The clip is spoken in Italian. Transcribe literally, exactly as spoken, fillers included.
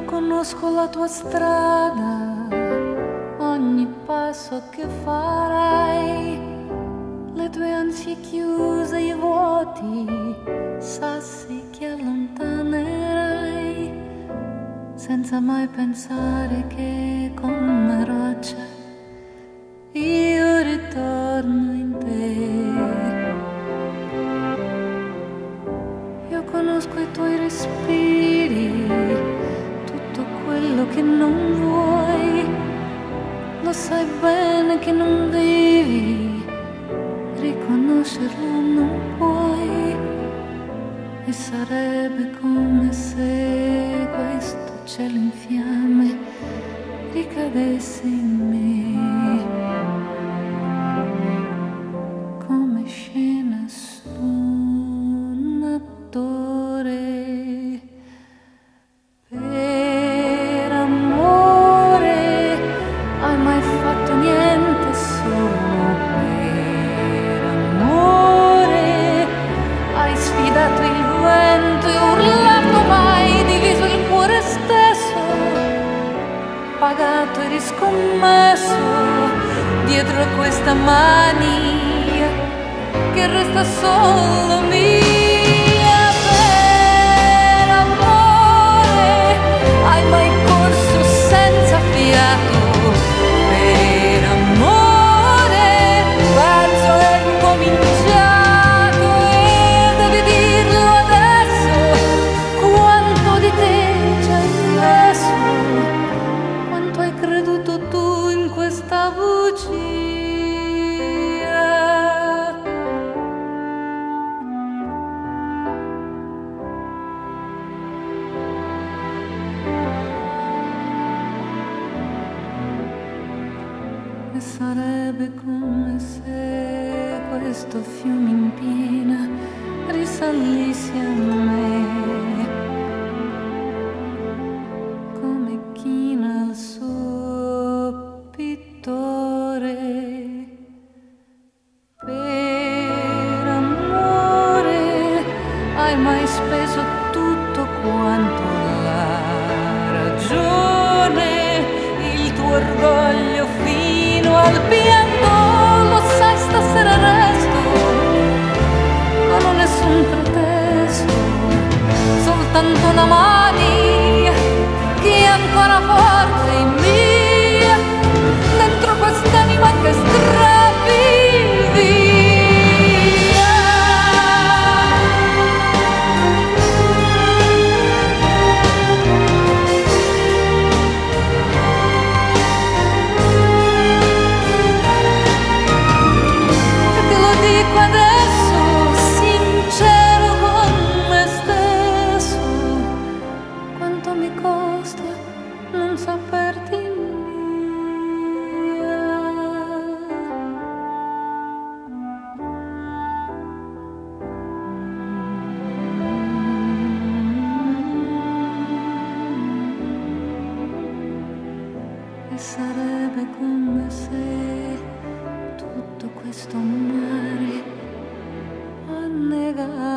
Conosco la tua strada, ogni passo che farai, le tue ansie chiuse, i vuoti, sassi che allontanerai, senza mai pensare che come roccia io ritorno in te. Io conosco i tuoi respiri, quello che non vuoi, lo sai bene che non devi, riconoscerlo non puoi, e sarebbe come se questo cielo in fiamme ricadesse in me, come scena su un attore. Pagato e riscommesso dietro a questa mania che resta solo mia. Per amore hai mai corso senza fiato? Per amore penso è incominciato e devi dirlo adesso quanto di te c'è messo. Hai creduto tu in questa bugia? E sarebbe come se questo fiume in piena risalisse a me, come china al suo pittore. Per amore hai mai speso tutto quanto la ragione, il tuo orgoglio fino al pianto, lo sai stasera resto, non ho nessun pretesto, soltanto una mania che è ancora forte in mia, dentro quest'anima che strappi via. E te lo dico adesso, sincero con me stesso, quanto mi costa non saperti mia. E sarebbe come se tutto questo mare annegava